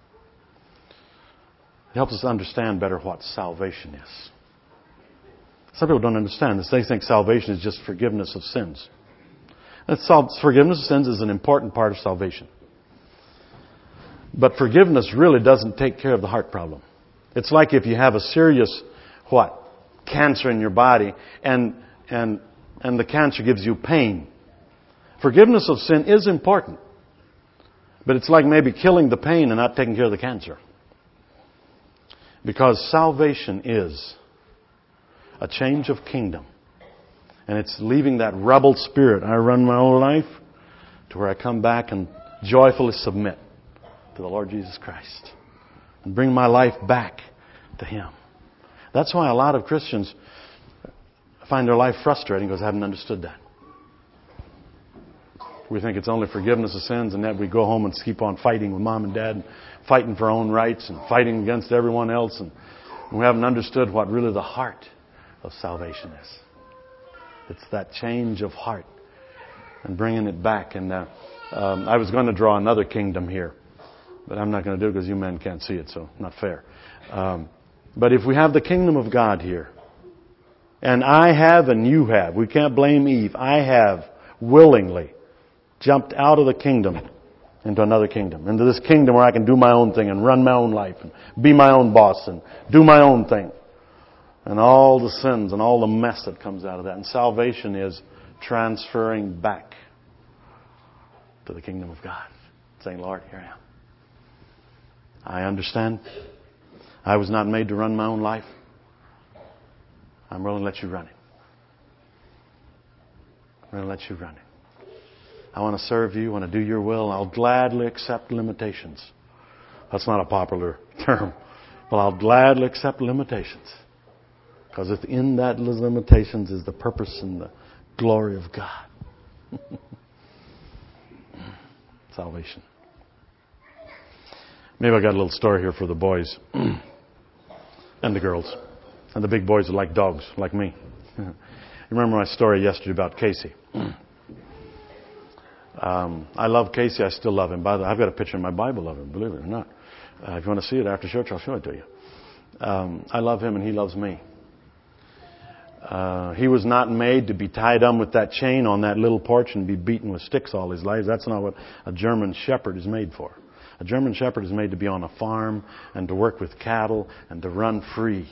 It helps us understand better what salvation is. Some people don't understand this. They think salvation is just forgiveness of sins. And forgiveness of sins is an important part of salvation. But forgiveness really doesn't take care of the heart problem. It's like if you have a serious, what? Cancer in your body, and and and the cancer gives you pain. Forgiveness of sin is important. But it's like maybe killing the pain and not taking care of the cancer. Because salvation is a change of kingdom. And it's leaving that rebel spirit. I run my own life to where I come back and joyfully submit to the Lord Jesus Christ. And bring my life back to Him. That's why a lot of Christians find their life frustrating because they haven't understood that. We think it's only forgiveness of sins, and that we go home and keep on fighting with mom and dad, and fighting for our own rights and fighting against everyone else. And we haven't understood what really the heart of salvation is. It's that change of heart and bringing it back. And uh, um, I was going to draw another kingdom here, but I'm not going to do it because you men can't see it, so not fair. Um, but if we have the kingdom of God here, and I have and you have, we can't blame Eve. I have willingly jumped out of the kingdom into another kingdom. Into this kingdom where I can do my own thing and run my own life and be my own boss and do my own thing. And all the sins and all the mess that comes out of that. And salvation is transferring back to the kingdom of God. Saying, Lord, here I am. I understand. I was not made to run my own life. I'm willing to let you run it. I'm willing to let you run it. I want to serve you. I want to do your will. I'll gladly accept limitations. That's not a popular term. But I'll gladly accept limitations. Because in that limitations is the purpose and the glory of God. Salvation. Maybe I got a little story here for the boys and the girls. And the big boys are like dogs, like me. You remember my story yesterday about Casey. Um, I love Casey. I still love him. By the way, I've got a picture in my Bible of him, believe it or not. Uh, if you want to see it after church, I'll show it to you. Um, I love him and he loves me. Uh, he was not made to be tied on with that chain on that little porch and be beaten with sticks all his life. That's not what a German shepherd is made for. A German shepherd is made to be on a farm and to work with cattle and to run free.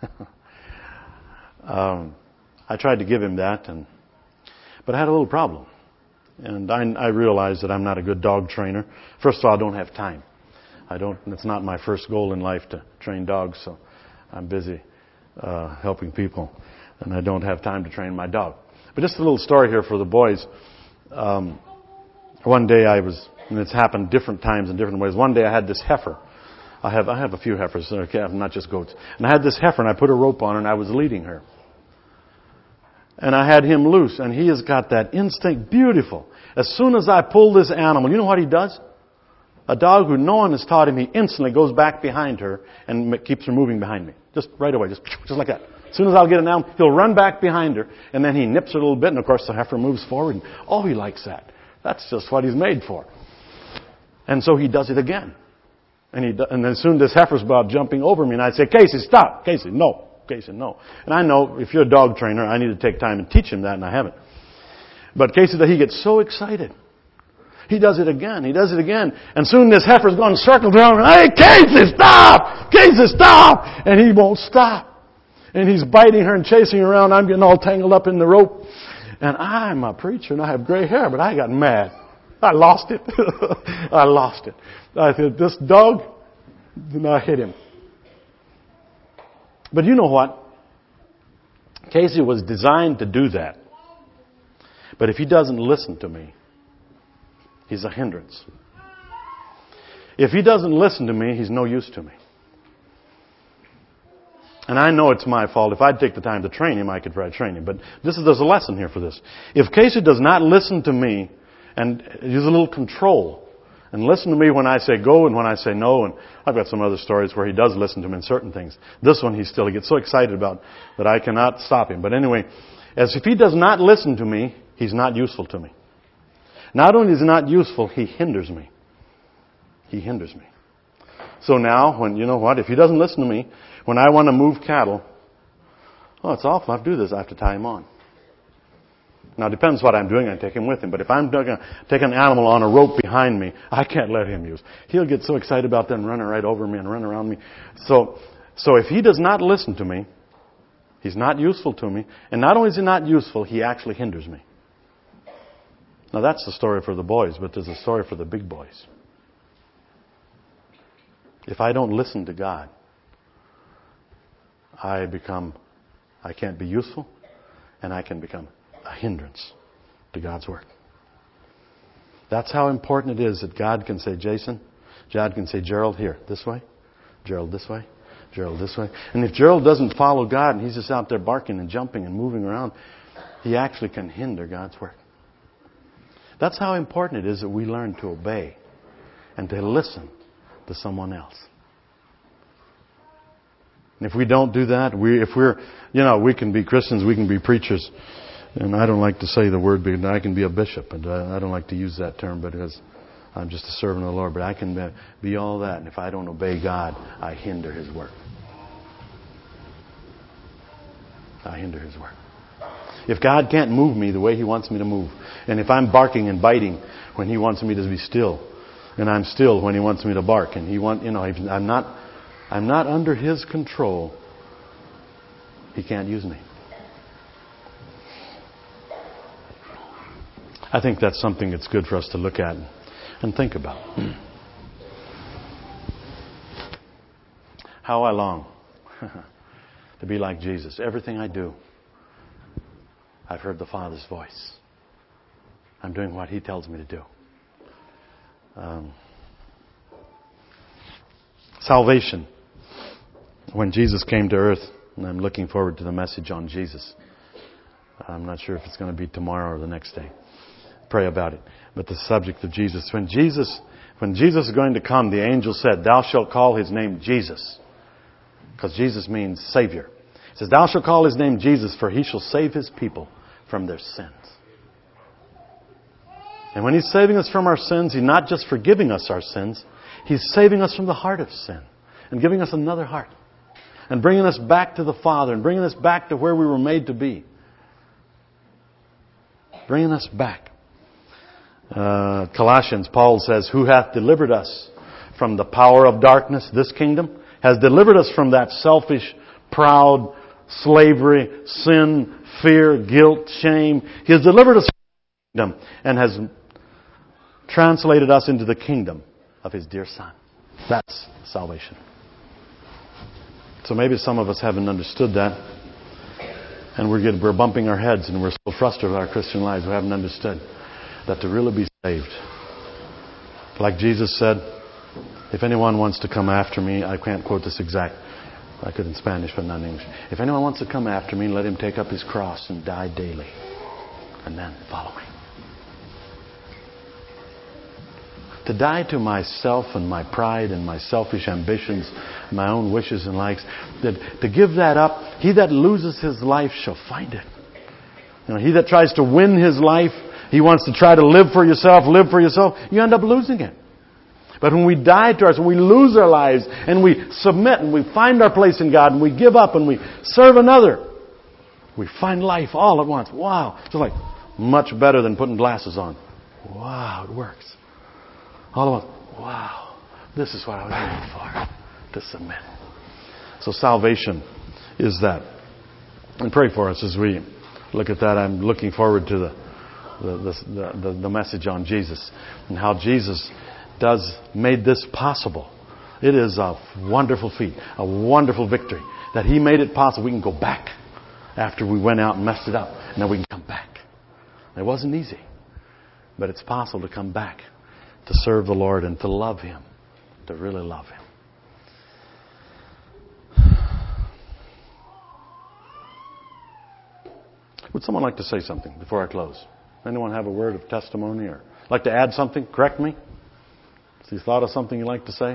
um, I tried to give him that, and but I had a little problem. And I, I realized that I'm not a good dog trainer. First of all, I don't have time. I don't. It's not my first goal in life to train dogs, so I'm busy uh, helping people, and I don't have time to train my dog. But just a little story here for the boys. Um, one day I was, and it's happened different times in different ways. One day I had this heifer. I have I have a few heifers, okay, not just goats. And I had this heifer, and I put a rope on her, and I was leading her. And I had him loose, and he has got that instinct, beautiful. As soon as I pull this animal, you know what he does? A dog who no one has taught him, he instantly goes back behind her and keeps her moving behind me. Just right away, just, just like that. As soon as I'll get an animal, he'll run back behind her, and then he nips her a little bit, and of course the heifer moves forward. And, oh, he likes that. That's just what he's made for. And so he does it again. And, he, and then soon this heifer's about jumping over me, and I'd say, Casey, stop. Casey, no. Casey, no. And I know if you're a dog trainer, I need to take time and teach him that, and I haven't. But Casey, he gets so excited. He does it again. He does it again. And soon this heifer's going to circle around. Hey, Casey, stop! Casey, stop! And he won't stop. And he's biting her and chasing her around. I'm getting all tangled up in the rope. And I'm a preacher and I have gray hair, but I got mad. I lost it. I lost it. I said, this dog, and I hit him. But you know what? Casey was designed to do that. But if he doesn't listen to me, he's a hindrance. If he doesn't listen to me, he's no use to me. And I know it's my fault. If I'd take the time to train him, I could try to train him. But this is, there's a lesson here for this. If Casey does not listen to me and use a little control and listen to me when I say go and when I say no, and I've got some other stories where he does listen to me in certain things. This one he still he gets so excited about that I cannot stop him. But anyway, as if he does not listen to me, he's not useful to me. Not only is he not useful, he hinders me. He hinders me. So now, when you know what, if he doesn't listen to me, when I want to move cattle Oh, it's awful. I have to do this. I have to tie him on. Now, it depends what I'm doing. I take him with him. But if I'm going to take an animal on a rope behind me, I can't let him use. He'll get so excited about that and run right over me and run around me. So, so if he does not listen to me, he's not useful to me. And not only is he not useful, he actually hinders me. Now, that's the story for the boys, but there's a story for the big boys. If I don't listen to God, I become, I can't be useful, and I can become a hindrance to God's work. That's how important it is that God can say, Jason, God can say, Gerald, here, this way, Gerald, this way, Gerald, this way. And if Gerald doesn't follow God and he's just out there barking and jumping and moving around, he actually can hinder God's work. That's how important it is that we learn to obey and to listen to someone else. And if we don't do that, we, if we're, you know, we can be Christians, we can be preachers. And I don't like to say the word, but I can be a bishop. And I don't like to use that term because I'm just a servant of the Lord. But I can be, be all that. And if I don't obey God, I hinder His work. I hinder His work. If God can't move me the way He wants me to move, and if I'm barking and biting when He wants me to be still, and I'm still when He wants me to bark, and He want, you know, I'm not, I'm not under His control, He can't use me. I think that's something that's good for us to look at and think about. How I long to be like Jesus. Everything I do, I've heard the Father's voice. I'm doing what He tells me to do. Um, salvation. When Jesus came to earth, and I'm looking forward to the message on Jesus. I'm not sure if it's going to be tomorrow or the next day. Pray about it. But the subject of Jesus. When Jesus, when Jesus is going to come, the angel said, Thou shalt call His name Jesus. Because Jesus means Savior. He says, Thou shalt call His name Jesus, for He shall save His people from their sins. And when He's saving us from our sins, He's not just forgiving us our sins. He's saving us from the heart of sin. And giving us another heart. And bringing us back to the Father. And bringing us back to where we were made to be. Bringing us back. Uh, Colossians, Paul says, Who hath delivered us from the power of darkness, this kingdom, has delivered us from that selfish, proud, slavery, sin, fear, guilt, shame. He has delivered us from the kingdom and has translated us into the kingdom of His dear Son. That's salvation. So maybe some of us haven't understood that. And we're, getting, we're bumping our heads and we're so frustrated with our Christian lives. We haven't understood that to really be saved. Like Jesus said, if anyone wants to come after me, I can't quote this exact. I could in Spanish, but not in English. If anyone wants to come after me, let him take up his cross and die daily. And then follow me. To die to myself and my pride and my selfish ambitions, my own wishes and likes, that to give that up, he that loses his life shall find it. You know, he that tries to win his life, he wants to try to live for yourself, live for yourself, you end up losing it. But when we die to ourselves, when we lose our lives and we submit and we find our place in God and we give up and we serve another, we find life all at once. Wow. It's like much better than putting glasses on. Wow, it works. All at once. Wow. This is what I was looking for. To submit. So salvation is that. And pray for us as we look at that. I'm looking forward to the The, the, the, the message on Jesus and how Jesus does made this possible. It is a wonderful feat, a wonderful victory that He made it possible. We can go back after we went out and messed it up, and then we can come back. It wasn't easy, but it's possible to come back to serve the Lord and to love Him, to really love Him. Would someone like to say something before I close? Anyone have a word of testimony or like to add something? Correct me? If you thought of something you'd like to say?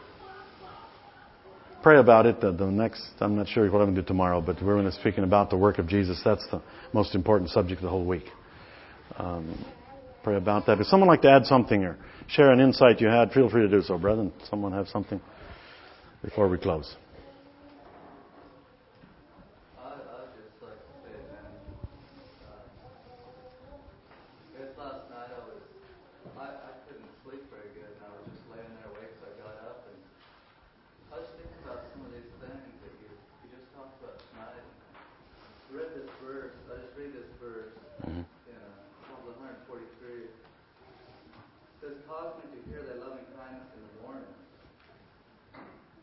Pray about it. The, the next, I'm not sure what I'm going to do tomorrow, but we're going to be speaking about the work of Jesus. That's the most important subject of the whole week. Um, pray about that. If someone would like to add something or share an insight you had, feel free to do so, brethren. Someone have something before we close? I, I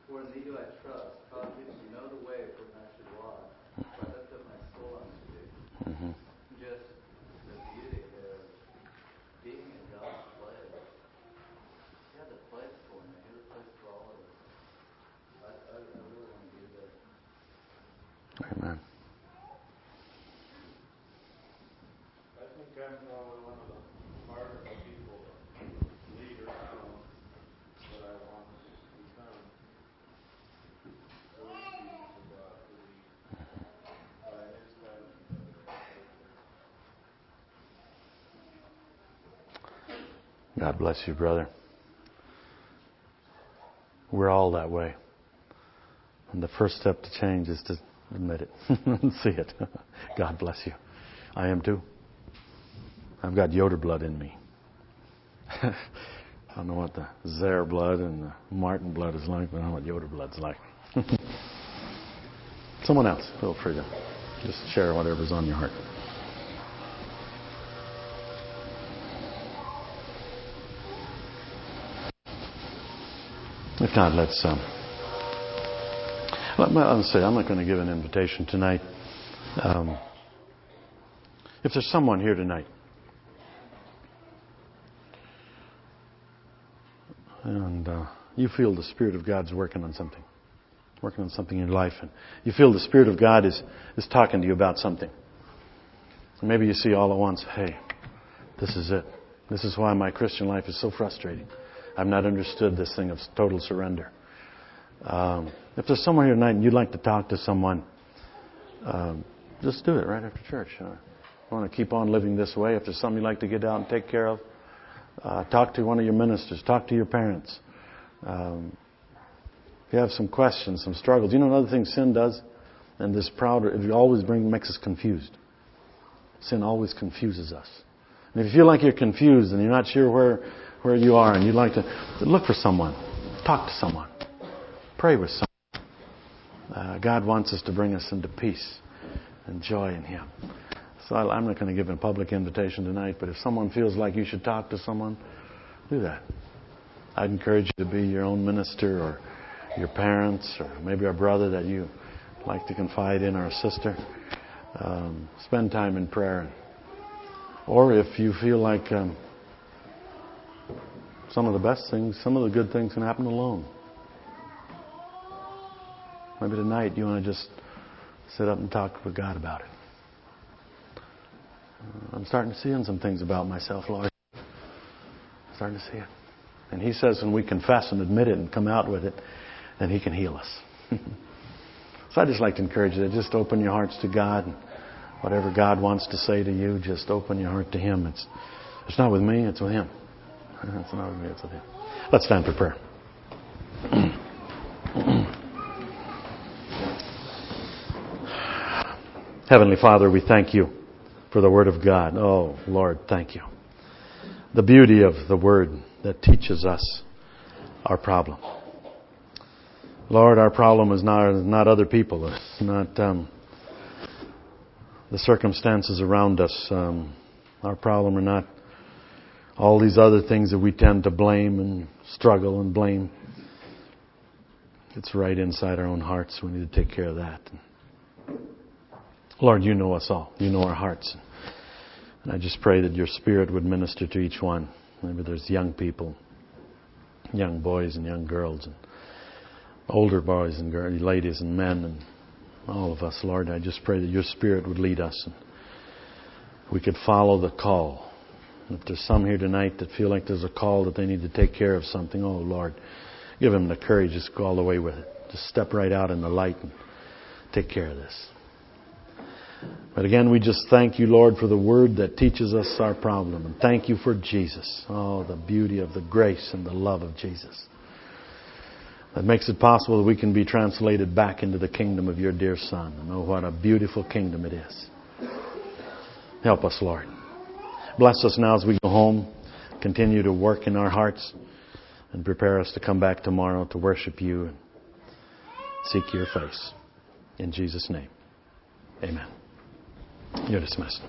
For in thee do I trust, cause me to know the way wherein I should walk. For I lift up my soul unto thee. Mm-hmm. Just the beauty of being in God's place. He has a place for me. He has a place for all of us. I, I, I really want to be there. Amen. I think I'm probably one of the harder people to lead around that I want to become. So easy for God to lead by His guidance. God bless you, brother. We're all that way. And the first step to change is to admit it and see it. God bless you. I am too. I've got Yoder blood in me. I don't know what the Zare blood and the Martin blood is like, but I know what Yoder blood's like. Someone else, feel free to just share whatever's on your heart. If not, let's. Um, I'll say I'm not going to give an invitation tonight. Um, if there's someone here tonight, and uh, you feel the Spirit of God's working on something, working on something in your life, and you feel the Spirit of God is is talking to you about something. And maybe you see all at once, hey, this is it. This is why my Christian life is so frustrating. I've not understood this thing of total surrender. Um, if there's someone here tonight and you'd like to talk to someone, um, just do it right after church. Uh, I want to keep on living this way. If there's something you'd like to get out and take care of, uh, talk to one of your ministers. Talk to your parents. Um, if you have some questions, some struggles. You know another thing sin does? And this proud, it always brings, makes us confused. Sin always confuses us. And if you feel like you're confused and you're not sure where where you are and you'd like to look for someone, talk to someone, pray with someone. Uh, God wants us to bring us into peace and joy in Him. So I, I'm not going to give a public invitation tonight, but if someone feels like you should talk to someone, do that. I'd encourage you to be your own minister or your parents or maybe a brother that you like to confide in or a sister. Um, spend time in prayer. Or if you feel like um, some of the best things, some of the good things can happen alone. Maybe tonight you want to just sit up and talk with God about it. Uh, I'm starting to see some things about myself, Lord. I'm starting to see it. And He says when we confess and admit it and come out with it, then He can heal us. So I'd just like to encourage you to just open your hearts to God. And whatever God wants to say to you, just open your heart to Him. It's it's not with me, it's with Him. It's not with me, it's with Him. Let's stand for prayer. Heavenly Father, we thank You for the Word of God. Oh, Lord, thank You. The beauty of the Word that teaches us our problem. Lord, our problem is not, not other people. It's not um, the circumstances around us. Um, our problem are not all these other things that we tend to blame and struggle and blame. It's right inside our own hearts. We need to take care of that. Lord, You know us all. You know our hearts. And I just pray that Your Spirit would minister to each one. Maybe there's young people, young boys and young girls, and older boys and girls, ladies and men, and all of us. Lord, I just pray that Your Spirit would lead us and we could follow the call. If there's some here tonight that feel like there's a call that they need to take care of something, oh Lord, give them the courage just go all the way with it. Just step right out in the light and take care of this. But again, we just thank You, Lord, for the Word that teaches us our problem. And thank You for Jesus. Oh, the beauty of the grace and the love of Jesus. That makes it possible that we can be translated back into the kingdom of Your dear Son. And oh, what a beautiful kingdom it is. Help us, Lord. Bless us now as we go home. Continue to work in our hearts and prepare us to come back tomorrow to worship You and seek Your face. In Jesus' name, amen. You're dismissed.